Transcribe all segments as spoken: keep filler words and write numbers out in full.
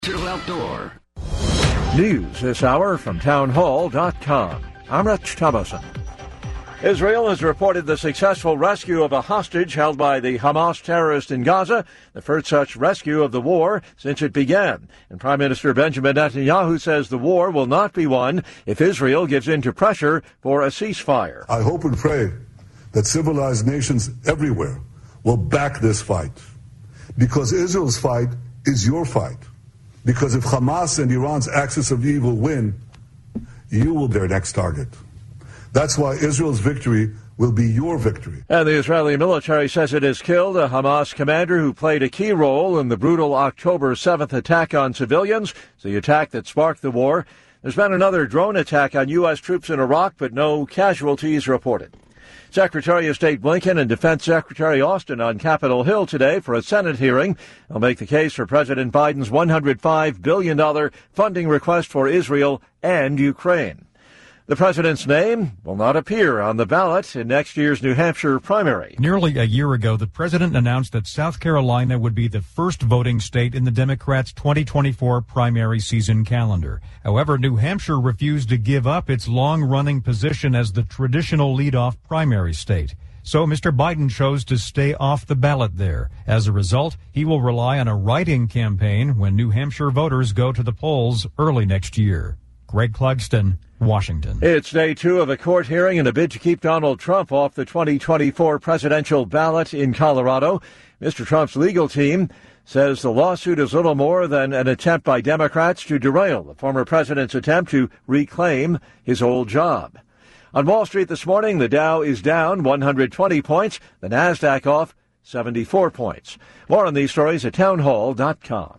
Outdoor. News this hour from town hall dot com. I'm Rich Thomason. Israel has reported the successful rescue of a hostage held by the Hamas terrorist in Gaza, the first such rescue of the war since it began. And Prime Minister Benjamin Netanyahu says the war will not be won if Israel gives in to pressure for a ceasefire. I hope and pray that civilized nations everywhere will back this fight, because Israel's fight is your fight. Because if Hamas and Iran's axis of evil win, you will be their next target. That's why Israel's victory will be your victory. And the Israeli military says it has killed a Hamas commander who played a key role in the brutal October seventh attack on civilians. It's the attack that sparked the war. There's been another drone attack on U S troops in Iraq, but no casualties reported. Secretary of State Blinken and Defense Secretary Austin on Capitol Hill today for a Senate hearing. They'll make the case for President Biden's one hundred five billion dollars funding request for Israel and Ukraine. The president's name will not appear on the ballot in next year's New Hampshire primary. Nearly a year ago, the president announced that South Carolina would be the first voting state in the Democrats' twenty twenty-four primary season calendar. However, New Hampshire refused to give up its long-running position as the traditional leadoff primary state. So Mister Biden chose to stay off the ballot there. As a result, he will rely on a write-in campaign when New Hampshire voters go to the polls early next year. Greg Clugston, Washington. It's day two of a court hearing in a bid to keep Donald Trump off the twenty twenty-four presidential ballot in Colorado. Mister Trump's legal team says the lawsuit is little more than an attempt by Democrats to derail the former president's attempt to reclaim his old job. On Wall Street this morning, the Dow is down one hundred twenty points, the Nasdaq off seventy-four points. More on these stories at town hall dot com.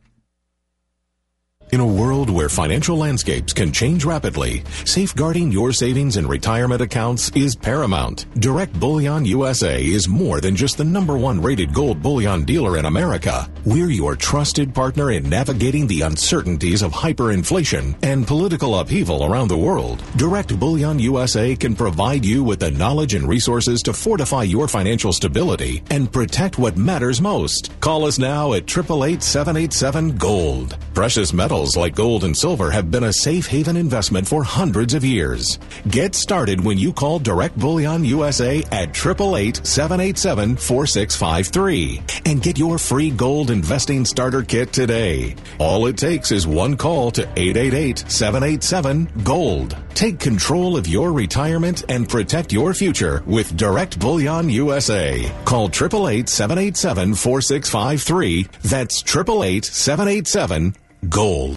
In a world where financial landscapes can change rapidly, safeguarding your savings and retirement accounts is paramount. Direct Bullion U S A is more than just the number one rated gold bullion dealer in America. We're your trusted partner in navigating the uncertainties of hyperinflation and political upheaval around the world. Direct Bullion U S A can provide you with the knowledge and resources to fortify your financial stability and protect what matters most. Call us now at eight eight eight, seven eight seven, GOLD. Precious metals like gold and silver have been a safe haven investment for hundreds of years. Get started when you call Direct Bullion U S A at eight eight eight, seven eight seven, four six five three and get your free gold investing starter kit today. All it takes is one call to eight eight eight, seven eight seven, GOLD. Take control of your retirement and protect your future with Direct Bullion U S A. Call eight eight eight, seven eight seven, four six five three. That's eight eight eight, seven eight seven, GOLD.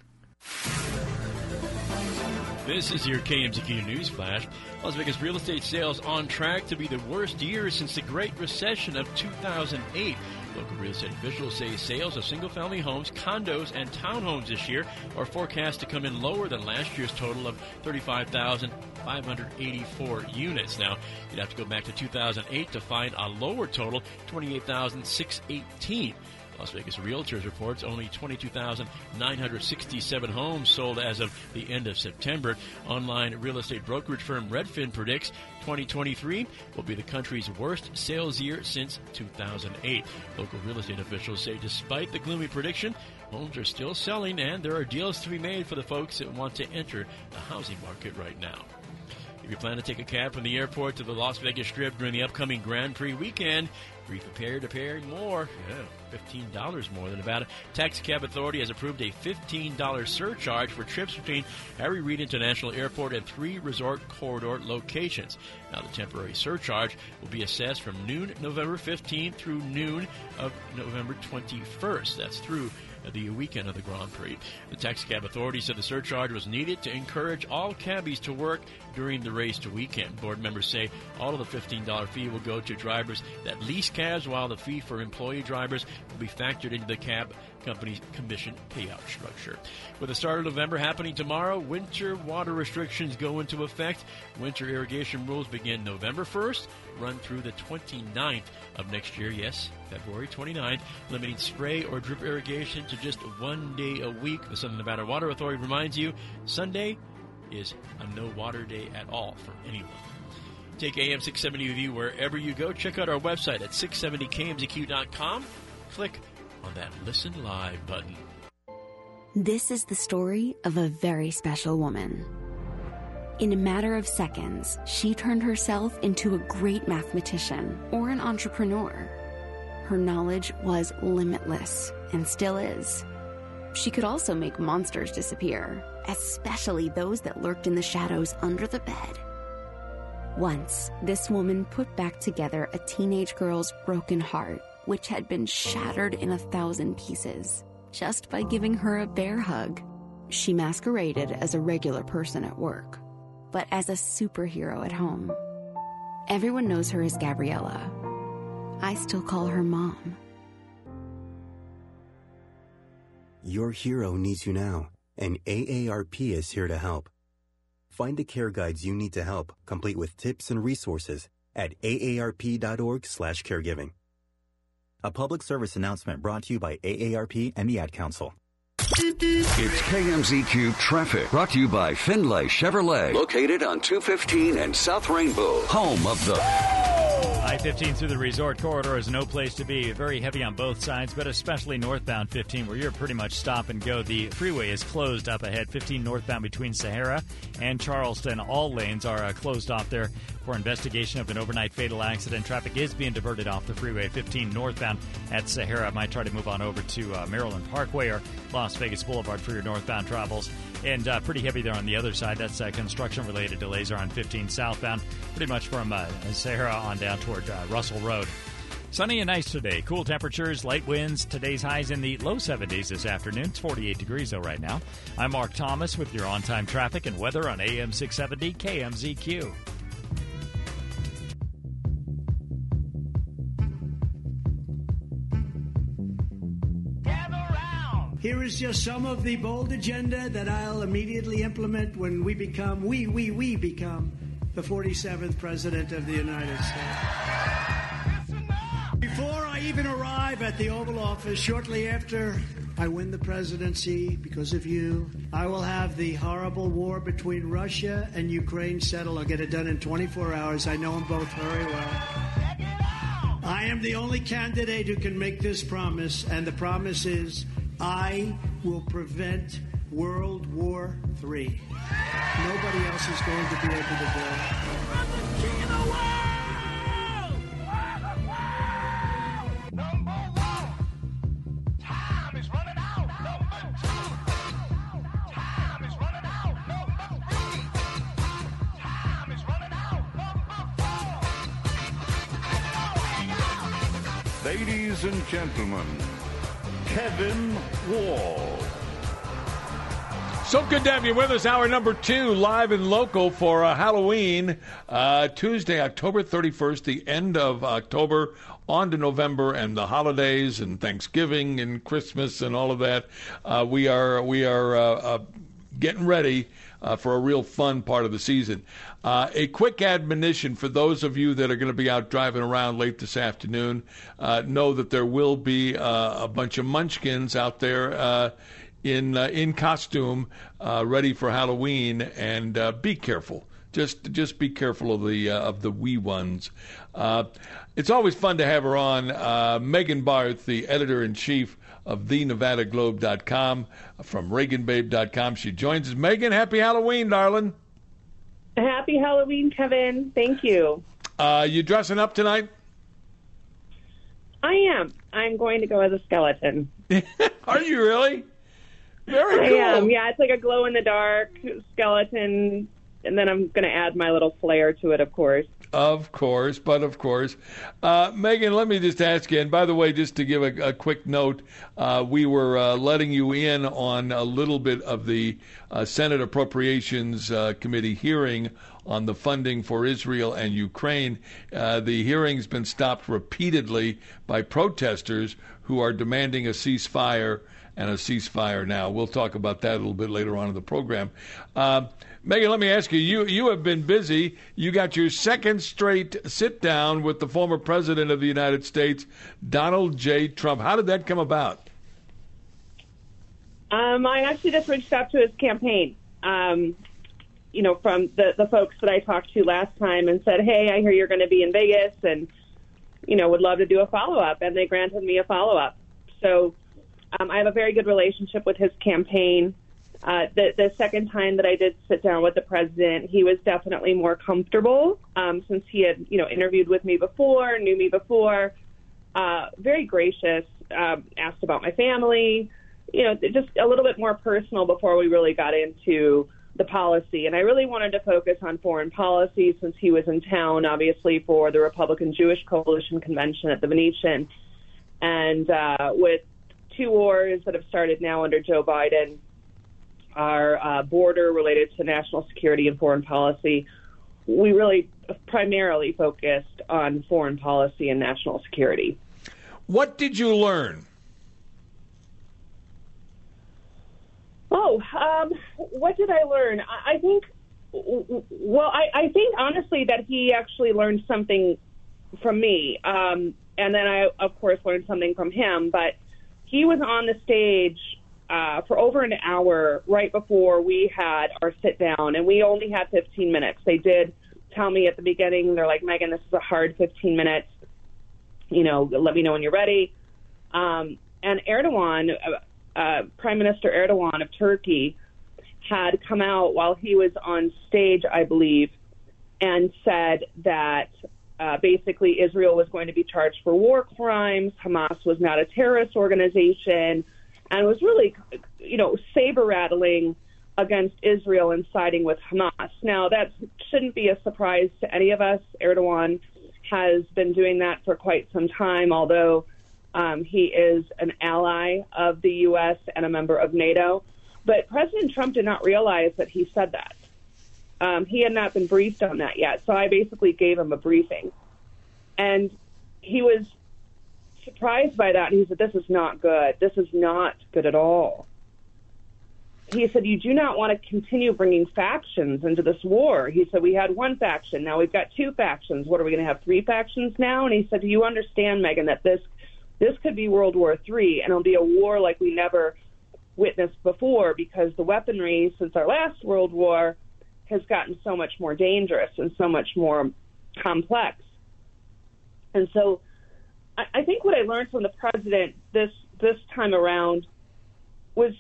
This is your K M Z Q News Flash. Las Vegas real estate sales on track to be the worst year since the Great Recession of two thousand eight. Local real estate officials say sales of single-family homes, condos, and townhomes this year are forecast to come in lower than last year's total of thirty-five thousand five hundred eighty-four units. Now, you'd have to go back to two thousand eight to find a lower total, twenty-eight thousand six hundred eighteen. Las Vegas Realtors reports only twenty-two thousand nine hundred sixty-seven homes sold as of the end of September. Online real estate brokerage firm Redfin predicts twenty twenty-three will be the country's worst sales year since two thousand eight. Local real estate officials say despite the gloomy prediction, homes are still selling and there are deals to be made for the folks that want to enter the housing market right now. If you plan to take a cab from the airport to the Las Vegas Strip during the upcoming Grand Prix weekend, be prepared to pay more. Yeah, fifteen dollars more. The Nevada Taxi Cab Authority has approved a fifteen dollars surcharge for trips between Harry Reid International Airport and three resort corridor locations. Now, the temporary surcharge will be assessed from noon November fifteenth through noon of November twenty-first. That's through the weekend of the Grand Prix. The Taxi Cab Authority said the surcharge was needed to encourage all cabbies to work during the race to weekend. Board members say all of the fifteen dollars fee will go to drivers that lease cabs, while the fee for employee drivers will be factored into the cab company's commission payout structure. With the start of November happening tomorrow, winter water restrictions go into effect. Winter irrigation rules begin November first, run through the twenty-ninth of next year. Yes, February twenty-ninth, limiting spray or drip irrigation to just one day a week. The Southern Nevada Water Authority reminds you, Sunday is a no water day at all for anyone. Take A M six seventy with you wherever you go. Check out our website at six seventy K M Z Q dot com. Click on that Listen Live button. This is the story of a very special woman. In a matter of seconds, she turned herself into a great mathematician or an entrepreneur. Her knowledge was limitless and still is. She could also make monsters disappear, especially those that lurked in the shadows under the bed. Once, this woman put back together a teenage girl's broken heart, which had been shattered in a thousand pieces, just by giving her a bear hug. She masqueraded as a regular person at work, but as a superhero at home. Everyone knows her as Gabriella. I still call her Mom. Your hero needs you now, and A A R P is here to help. Find the care guides you need to help, complete with tips and resources at A A R P dot org slash caregiving. A public service announcement brought to you by A A R P and the Ad Council. It's K M Z Q Traffic, brought to you by Findlay Chevrolet, located on two fifteen and South Rainbow, home of the... I fifteen through the resort corridor is no place to be. Very heavy on both sides, but especially northbound fifteen, where you're pretty much stop and go. The freeway is closed up ahead, fifteen northbound between Sahara and Charleston. All lanes are uh, closed off there for investigation of an overnight fatal accident. Traffic is being diverted off the freeway, fifteen northbound at Sahara. I might try to move on over to uh, Maryland Parkway or Las Vegas Boulevard for your northbound travels. And uh, pretty heavy there on the other side. That's uh, construction-related delays are on fifteen southbound, pretty much from uh, Sahara on down toward uh, Russell Road. Sunny and nice today. Cool temperatures, light winds. Today's highs in the low seventies this afternoon. It's forty-eight degrees, though, right now. I'm Mark Thomas with your on-time traffic and weather on A M six seventy K M Z Q. Here is just some of the bold agenda that I'll immediately implement when we become, we, we, we become the forty-seventh President of the United States. Before I even arrive at the Oval Office, shortly after I win the presidency, because of you, I will have the horrible war between Russia and Ukraine settled. I'll get it done in twenty-four hours. I know them both very well. I am the only candidate who can make this promise, and the promise is I will prevent World War Three. Nobody else is going to be able to do it. I'm the king of the world! Number one, time is running out. Number two, time is running out. Number three, time is running out. Number four. Ladies and gentlemen, Kevin Wall. So good to have you with us. Hour number two, live and local for uh, Halloween, uh, Tuesday, October thirty-first, the end of October, on to November and the holidays and Thanksgiving and Christmas and all of that. Uh, we are we are uh, uh, getting ready uh, for a real fun part of the season. Uh, a quick admonition for those of you that are going to be out driving around late this afternoon. Uh, know that there will be uh, a bunch of munchkins out there uh, in uh, in costume, uh, ready for Halloween, and uh, be careful. Just just be careful of the uh, of the wee ones. Uh, it's always fun to have her on. Uh, Megan Barth, the editor-in-chief of the Nevada Globe dot com, from Reagan Babe dot com. She joins us. Megan, happy Halloween, darling. Happy Halloween, Kevin. Thank you. Uh, you dressing up tonight? I am. I'm going to go as a skeleton. Are you really? Very cool. I am. Yeah, it's like a glow-in-the-dark skeleton, and then I'm going to add my little flair to it, of course. Of course, but of course. Uh, Megan, let me just ask you, and by the way, just to give a, a quick note, uh, we were uh, letting you in on a little bit of the uh, Senate Appropriations uh, Committee hearing on the funding for Israel and Ukraine. Uh, the hearing's been stopped repeatedly by protesters who are demanding a ceasefire and a ceasefire now. We'll talk about that a little bit later on in the program. Uh, Megan, let me ask you, you, you have been busy. You got your second straight sit-down with the former president of the United States, Donald J. Trump. How did that come about? Um, I actually just reached out to his campaign, um, you know, from the, the folks that I talked to last time and said, hey, I hear you're going to be in Vegas and, you know, would love to do a follow-up. And they granted me a follow-up. So Um, I have a very good relationship with his campaign. Uh, the, the second time that I did sit down with the president, he was definitely more comfortable um, since he had, you know, interviewed with me before, knew me before. Uh, very gracious, um, asked about my family, you know, just a little bit more personal before we really got into the policy. And I really wanted to focus on foreign policy since he was in town, obviously, for the Republican Jewish Coalition Convention at the Venetian. And uh, with two wars that have started now under Joe Biden, our uh, border related to national security and foreign policy, we really primarily focused on foreign policy and national security. What did you learn? Oh, um, what did I learn? I, I think, well, I, I think honestly that he actually learned something from me. Um, and then I, of course, learned something from him. But he was on the stage uh, for over an hour right before we had our sit down, and we only had fifteen minutes. They did tell me at the beginning, they're like, Megyn, this is a hard fifteen minutes. You know, let me know when you're ready. Um, and Erdogan, uh, uh, Prime Minister Erdogan of Turkey, had come out while he was on stage, I believe, and said that uh, basically Israel was going to be charged for war crimes, Hamas was not a terrorist organization, and was really, you know, saber-rattling against Israel and siding with Hamas. Now, that shouldn't be a surprise to any of us. Erdogan has been doing that for quite some time, although um, he is an ally of the U S and a member of NATO. But President Trump did not realize that he said that. Um, he had not been briefed on that yet, so I basically gave him a briefing. And he was surprised by that, and he said, this is not good. This is not good at all. He said, you do not want to continue bringing factions into this war. He said, we had one faction. Now we've got two factions. What, are we going to have three factions now? And he said, do you understand, Megyn, that this this could be World War Three, and it'll be a war like we never witnessed before, because the weaponry since our last World War has gotten so much more dangerous and so much more complex. And so I, I think what I learned from the president this this time around was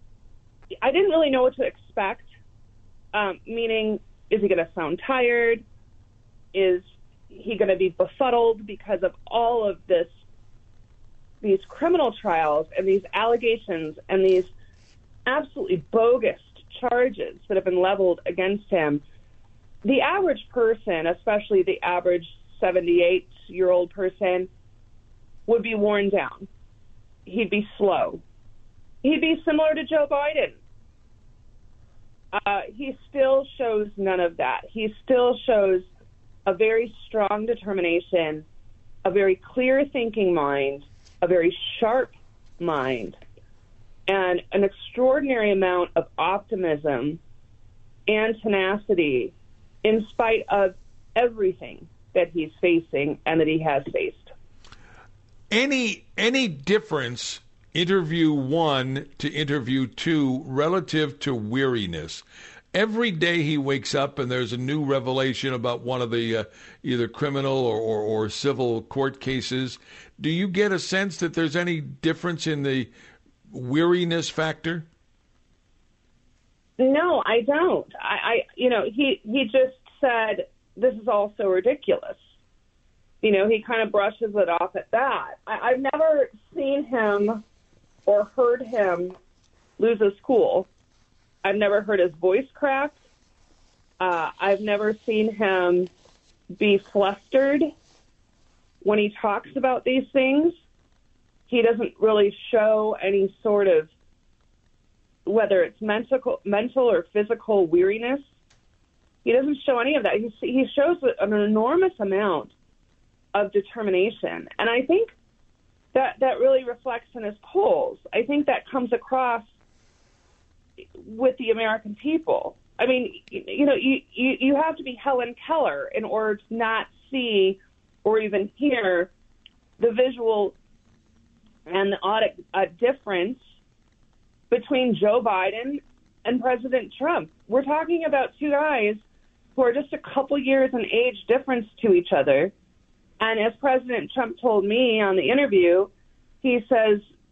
I didn't really know what to expect, um, meaning, is he going to sound tired? Is he going to be befuddled because of all of this, these criminal trials and these allegations and these absolutely bogus charges that have been leveled against him? The average person, especially the average seventy-eight-year-old person, would be worn down. He'd be slow. He'd be similar to Joe Biden. Uh, he still shows none of that. He still shows a very strong determination, a very clear-thinking mind, a very sharp mind, and an extraordinary amount of optimism and tenacity in spite of everything that he's facing and that he has faced. Any any difference, interview one to interview two, relative to weariness? Every day he wakes up and there's a new revelation about one of the uh, either criminal or, or, or civil court cases. Do you get a sense that there's any difference in the weariness factor? No, I don't. I, I you know, he, he just said, this is all so ridiculous. You know, he kind of brushes it off at that. I, I've never seen him or heard him lose his cool. I've never heard his voice crack. Uh, I've never seen him be flustered when he talks about these things. He doesn't really show any sort of, whether it's mental, mental or physical weariness. He doesn't show any of that. He, he shows an enormous amount of determination. And I think that that really reflects in his polls. I think that comes across with the American people. I mean, you know, you, you, you have to be Helen Keller in order to not see or even hear the visual and the audit uh, difference between Joe Biden and President Trump. We're talking about two guys who are just a couple years in age difference to each other. And as President Trump told me on the interview, he says,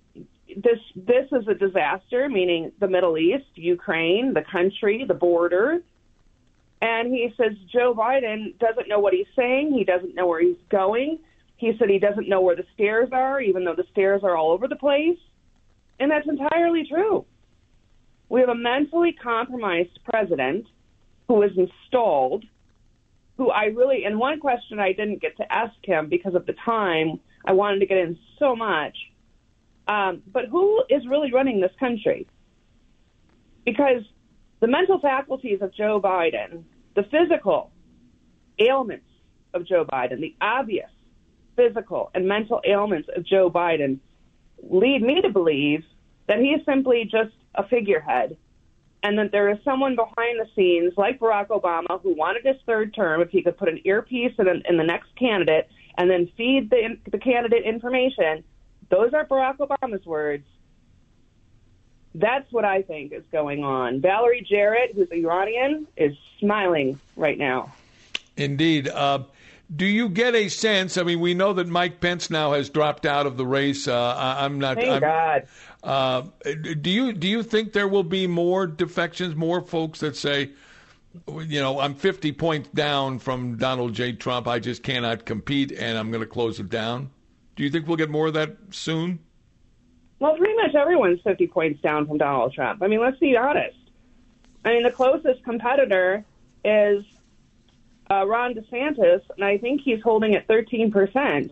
this this is a disaster, meaning the Middle East, Ukraine, the country, the border. And he says Joe Biden doesn't know what he's saying. He doesn't know where he's going. He said he doesn't know where the stairs are, even though the stairs are all over the place. And that's entirely true. We have a mentally compromised president who is installed, who I really, and one question I didn't get to ask him because of the time, I wanted to get in so much, um, but who is really running this country? Because the mental faculties of Joe Biden, the physical ailments of Joe Biden, the obvious physical and mental ailments of Joe Biden lead me to believe that he is simply just a figurehead, and that there is someone behind the scenes like Barack Obama who wanted his third term if he could put an earpiece in, in the next candidate and then feed the, the candidate information. Those are Barack Obama's words. That's what I think is going on. Valerie Jarrett, who's Iranian, is smiling right now. Indeed. Uh, do you get a sense? I mean, we know that Mike Pence now has dropped out of the race. Uh, I, I'm not. Thank I'm, God. Uh, do you do you think there will be more defections, more folks that say, you know, I'm fifty points down from Donald J. Trump. I just cannot compete, and I'm going to close it down? Do you think we'll get more of that soon? Well, pretty much everyone's fifty points down from Donald Trump. I mean, let's be honest. I mean, the closest competitor is uh, Ron DeSantis, and I think he's holding at thirteen percent.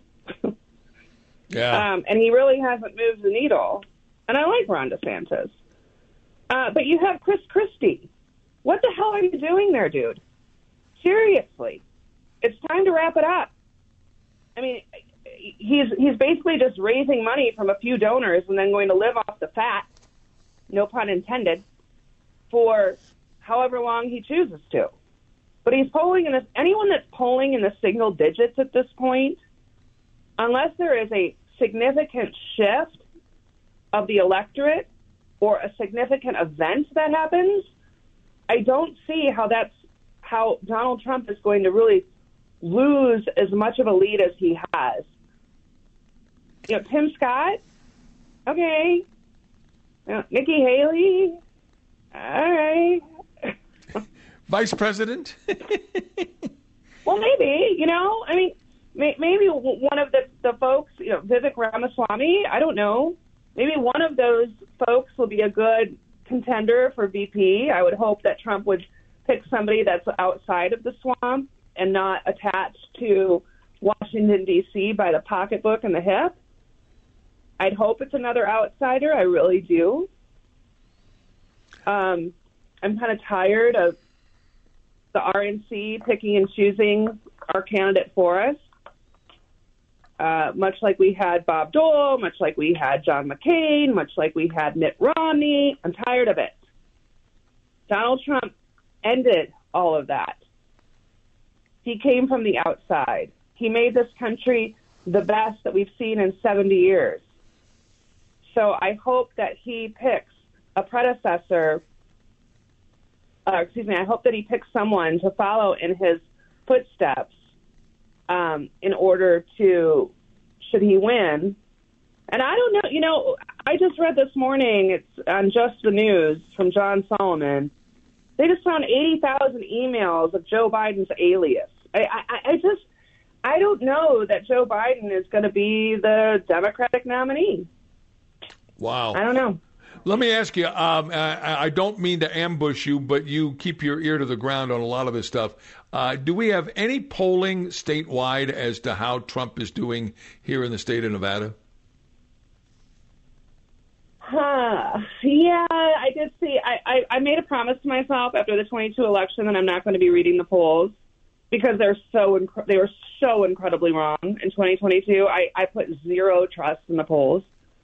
Yeah. Um, and he really hasn't moved the needle. And I like Ron DeSantis. Uh, but you have Chris Christie. What the hell are you doing there, dude? Seriously. It's time to wrap it up. I mean, he's he's basically just raising money from a few donors and then going to live off the fat, no pun intended, for however long he chooses to. But he's polling in this, anyone that's polling in the single digits at this point, unless there is a significant shift of the electorate or a significant event that happens, I don't see how that's how Donald Trump is going to really lose as much of a lead as he has. You know, Tim Scott, okay. You know, Nikki Haley, all right. Vice President? Well, maybe, you know, I mean, may, maybe one of the, the folks, you know, Vivek Ramaswamy, I don't know. Maybe one of those folks will be a good contender for V P. I would hope that Trump would pick somebody that's outside of the swamp and not attached to Washington, D C by the pocketbook and the hip. I'd hope it's another outsider. I really do. Um, I'm kind of tired of the R N C picking and choosing our candidate for us. Uh, much like we had Bob Dole, much like we had John McCain, much like we had Mitt Romney. I'm tired of it. Donald Trump ended all of that. He came from the outside. He made this country the best that we've seen in seventy years. So I hope that he picks a predecessor, uh, excuse me, I hope that he picks someone to follow in his footsteps um, in order to, should he win. And I don't know, you know, I just read this morning, it's on Just the News from John Solomon. They just found eighty thousand emails of Joe Biden's alias. I, I, I just, I don't know that Joe Biden is going to be the Democratic nominee. Wow. I don't know. Let me ask you, um, I, I don't mean to ambush you, but you keep your ear to the ground on a lot of this stuff. Uh, do we have any polling statewide as to how Trump is doing here in the state of Nevada? Huh. Yeah, I did see. I, I, I made a promise to myself after the twenty-two election that I'm not going to be reading the polls because they're so inc- they were so incredibly wrong in twenty twenty-two. I, I put zero trust in the polls.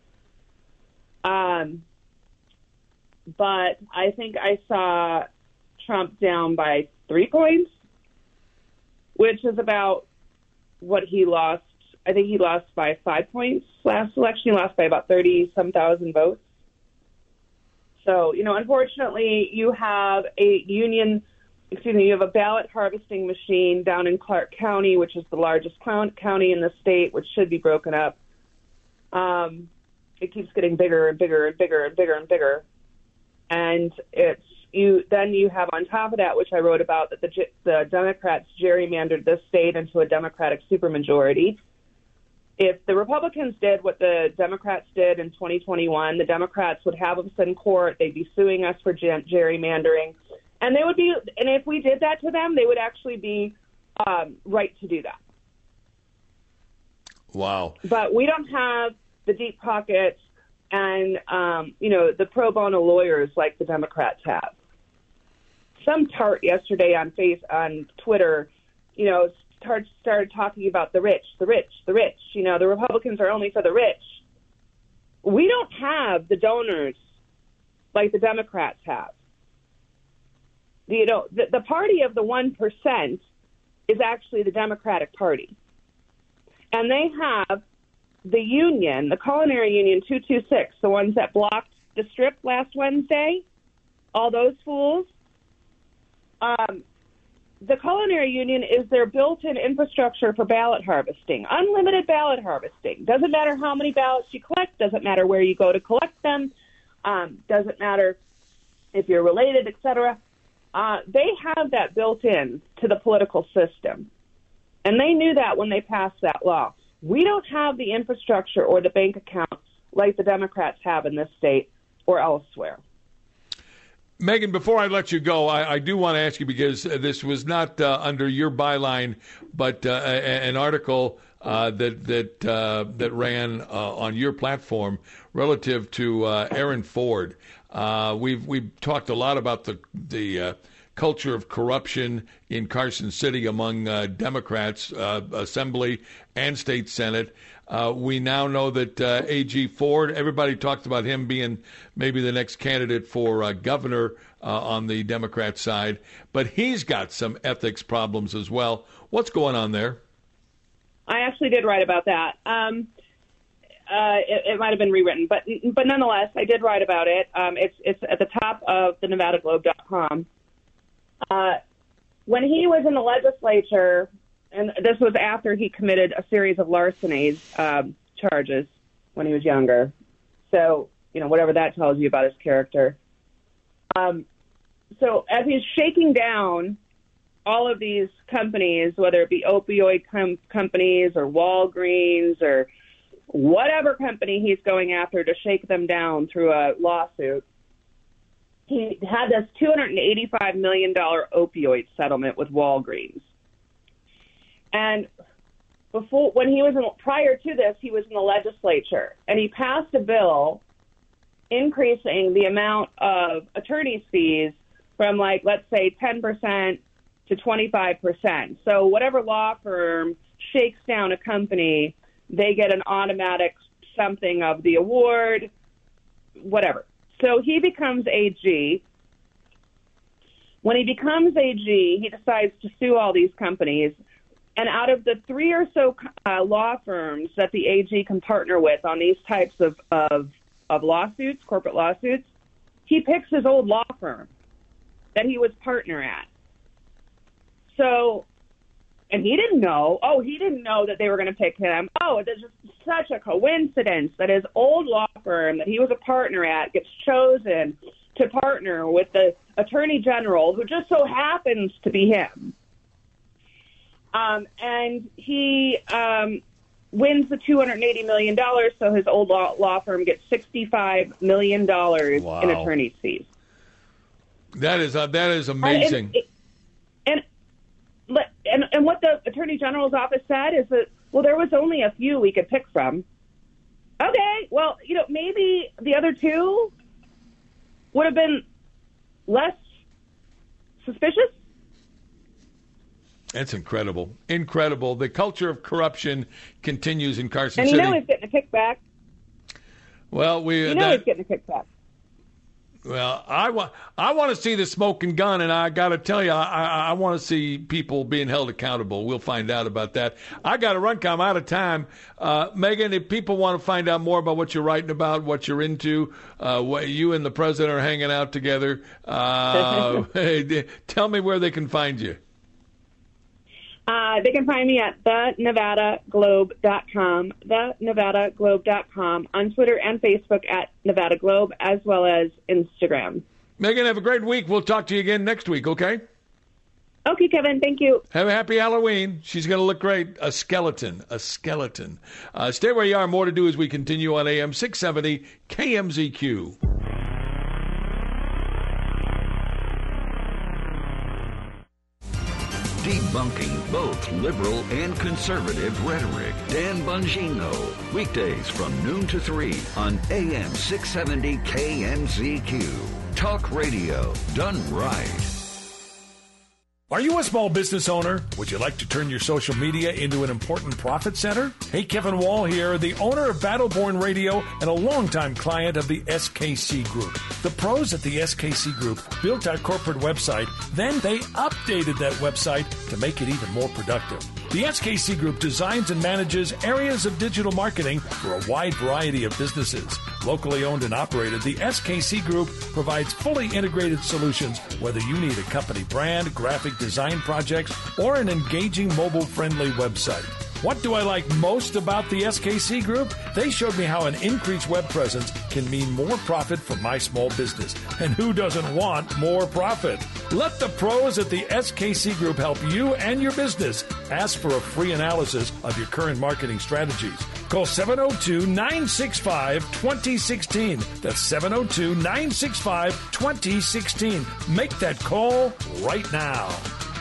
Um, but I think I saw Trump down by three points, which is about what he lost. I think he lost by five points last election. He lost by about thirty-some thousand votes. So, you know, unfortunately, you have a union, excuse me, you have a ballot harvesting machine down in Clark County, which is the largest county in the state, which should be broken up. Um, it keeps getting bigger and bigger and bigger and bigger and bigger. And it's you. Then you have on top of that, which I wrote about, that the the Democrats gerrymandered this state into a Democratic supermajority. If the Republicans did what the Democrats did in twenty twenty-one, the Democrats would have us in court. They'd be suing us for ger- gerrymandering, and they would be. And if we did that to them, they would actually be um, right to do that. Wow! But we don't have the deep pockets and um, you know the pro bono lawyers like the Democrats have. Some tart yesterday on face on Twitter, you know. started talking about the rich, the rich, the rich. You know, the Republicans are only for the rich. We don't have the donors like the Democrats have. You know, the, the party of the one percent is actually the Democratic Party. And they have the union, the Culinary Union two two six, the ones that blocked the Strip last Wednesday, all those fools. Um, The Culinary Union is their built-in infrastructure for ballot harvesting, unlimited ballot harvesting. Doesn't matter how many ballots you collect, doesn't matter where you go to collect them, um, doesn't matter if you're related, et cetera. Uh, they have that built in to the political system, and they knew that when they passed that law. We don't have the infrastructure or the bank accounts like the Democrats have in this state or elsewhere. Megan, before I let you go, I, I do want to ask you, because this was not uh, under your byline, but uh, a, an article uh, that that uh, that ran uh, on your platform relative to uh, Aaron Ford. Uh, we've we've talked a lot about the the uh, culture of corruption in Carson City among uh, Democrats, uh, Assembly and State Senate. Uh, we now know that uh, A G Ford, everybody talked about him being maybe the next candidate for uh, governor uh, on the Democrat side, but he's got some ethics problems as well. What's going on there? I actually did write about that. Um, uh, it, it might have been rewritten, but but nonetheless, I did write about it. Um, it's it's at the top of the Nevada Globe dot com. Uh, when he was in the legislature, and this was after he committed a series of larcenies um, charges when he was younger. So, you know, whatever that tells you about his character. Um, so as he's shaking down all of these companies, whether it be opioid com- companies or Walgreens or whatever company he's going after to shake them down through a lawsuit, he had this two hundred eighty-five million dollars opioid settlement with Walgreens. And before, when he was in, prior to this, he was in the legislature, and he passed a bill increasing the amount of attorney's fees from, like, let's say ten percent to twenty-five percent. So whatever law firm shakes down a company, they get an automatic something of the award, whatever. So he becomes A G. When he becomes A G, he decides to sue all these companies. And out of the three or so uh, law firms that the A G can partner with on these types of, of, of lawsuits, corporate lawsuits, he picks his old law firm that he was partner at. So, and he didn't know, oh, he didn't know that they were going to pick him. Oh, it's just such a coincidence that his old law firm that he was a partner at gets chosen to partner with the attorney general, who just so happens to be him. Um, and he um, wins the two hundred eighty million dollars, so his old law, law firm gets sixty-five million dollars wow. in attorney's fees. That is uh, that is amazing. And, and, and, and what the Attorney General's office said is that, well, there was only a few we could pick from. Okay, well, you know, maybe the other two would have been less suspicious. That's incredible. Incredible. The culture of corruption continues in Carson and City. And you know he's getting a kickback. Well, we... You know that, he's getting a kickback. Well, I want I want to see the smoking gun, and I got to tell you, I, I, I want to see people being held accountable. We'll find out about that. I got to run, I'm out of time. Uh, Megan, if people want to find out more about what you're writing about, what you're into, uh, what you and the president are hanging out together, uh, tell me where they can find you. Uh, they can find me at the nevada globe dot com, the nevada globe dot com, on Twitter and Facebook at Nevada Globe, as well as Instagram. Megan, have a great week. We'll talk to you again next week, okay? Okay, Kevin. Thank you. Have a happy Halloween. She's going to look great. A skeleton. A skeleton. Uh, stay where you are. More to do as we continue on A M six seventy K M Z Q. Debunking both liberal and conservative rhetoric. Dan Bongino. Weekdays from noon to three on A M six seventy K M Z Q. Talk radio done right. Are you a small business owner? Would you like to turn your social media into an important profit center? Hey, Kevin Wall here, the owner of Battleborn Radio and a longtime client of the S K C Group. The pros at the S K C Group built our corporate website, then they updated that website to make it even more productive. The S K C Group designs and manages areas of digital marketing for a wide variety of businesses. Locally owned and operated, the S K C Group provides fully integrated solutions, whether you need a company brand, graphic design projects, or an engaging mobile-friendly website. What do I like most about the S K C Group? They showed me how an increased web presence can mean more profit for my small business. And who doesn't want more profit? Let the pros at the S K C Group help you and your business. Ask for a free analysis of your current marketing strategies. Call seven oh two, nine six five, two oh one six. That's seven oh two, nine six five, two oh one six. Make that call right now.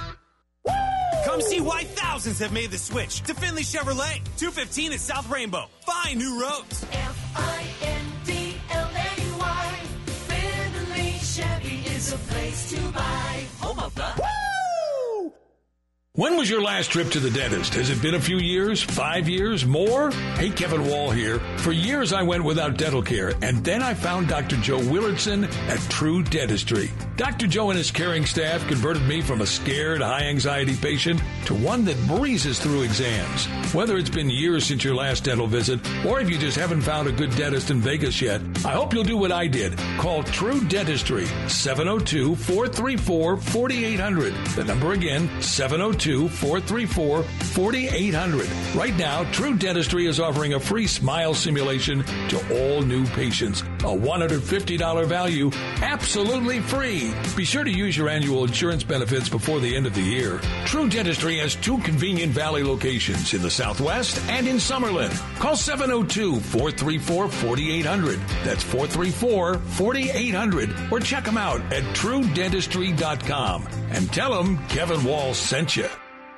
Come see why thousands have made the switch to Findlay Chevrolet. two fifteen at South Rainbow. Find new roads. F I N D L A Y. Findlay Chevy is a place to buy. Home of the... Woo! When was your last trip to the dentist? Has it been a few years? Five years? More? Hey, Kevin Wall here. For years I went without dental care, and then I found Doctor Joe Willardson at True Dentistry. Doctor Joe and his caring staff converted me from a scared, high-anxiety patient to one that breezes through exams. Whether it's been years since your last dental visit, or if you just haven't found a good dentist in Vegas yet, I hope you'll do what I did. Call True Dentistry, seven oh two, four three four, four eight zero zero. The number again, seven oh two, four three four, four eight zero zero. Right now, True Dentistry is offering a free smile simulation to all new patients. A one hundred fifty dollars value, absolutely free. Be sure to use your annual insurance benefits before the end of the year. True Dentistry has two convenient Valley locations in the Southwest and in Summerlin. Call seven oh two, four three four, four eight zero zero. That's four three four, four eight zero zero. Or check them out at true dentistry dot com and tell them Kevin Wall sent you.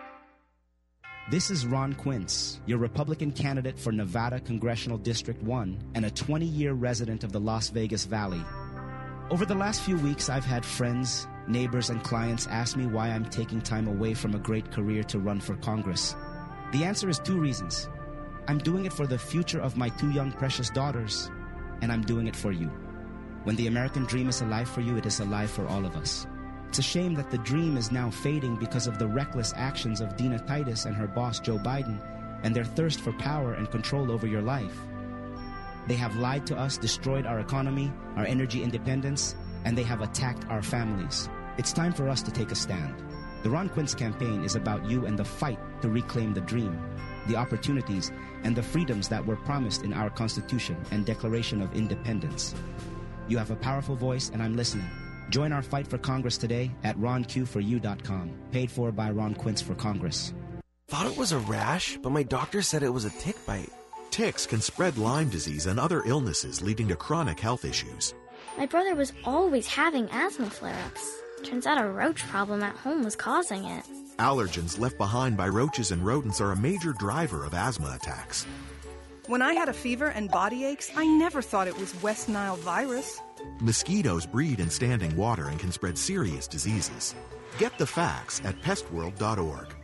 This is Ron Quince, your Republican candidate for Nevada Congressional District one and a twenty-year resident of the Las Vegas Valley. Over the last few weeks, I've had friends, neighbors, and clients ask me why I'm taking time away from a great career to run for Congress. The answer is two reasons. I'm doing it for the future of my two young precious daughters, and I'm doing it for you. When the American dream is alive for you, it is alive for all of us. It's a shame that the dream is now fading because of the reckless actions of Dina Titus and her boss Joe Biden and their thirst for power and control over your life. They have lied to us, destroyed our economy, our energy independence, and they have attacked our families. It's time for us to take a stand. The Ron Quince campaign is about you and the fight to reclaim the dream, the opportunities, and the freedoms that were promised in our Constitution and Declaration of Independence. You have a powerful voice, and I'm listening. Join our fight for Congress today at ron q for you dot com. Paid for by Ron Quince for Congress. Thought it was a rash, but my doctor said it was a tick bite. Ticks can spread Lyme disease and other illnesses, leading to chronic health issues. My brother was always having asthma flare-ups. Turns out a roach problem at home was causing it. Allergens left behind by roaches and rodents are a major driver of asthma attacks. When I had a fever and body aches, I never thought it was West Nile virus. Mosquitoes breed in standing water and can spread serious diseases. Get the facts at pest world dot org.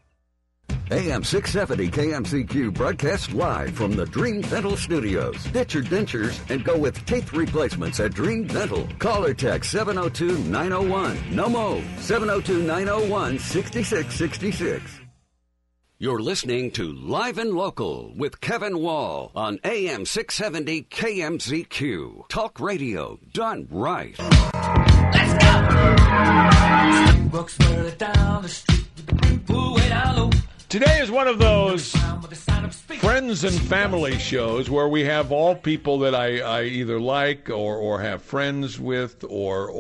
A M six seventy K M Z Q broadcasts live from the Dream Dental Studios. Ditch your dentures and go with teeth replacements at Dream Dental. Call or text seven oh two, nine oh one, N O M O, seven oh two, nine oh one, six six six six. You're listening to Live and Local with Kevin Wall on A M six seventy K M Z Q. Talk radio done right. Let's go! Books further down the street with the people way down Today is one of those friends and family shows where we have all people that I, I either like or, or have friends with or